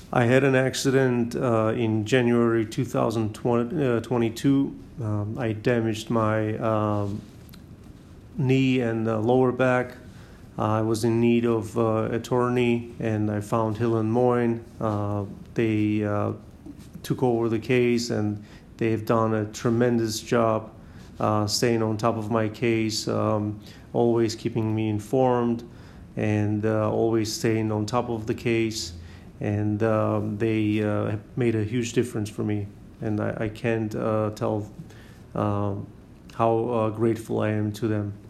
I had an accident in January 2022. I damaged my knee and lower back. I was in need of attorney, and I found Hill and Moyne. They took over the case, and they've done a tremendous job staying on top of my case, always keeping me informed, and always staying on top of the case. And they have made a huge difference for me, and I can't tell how grateful I am to them.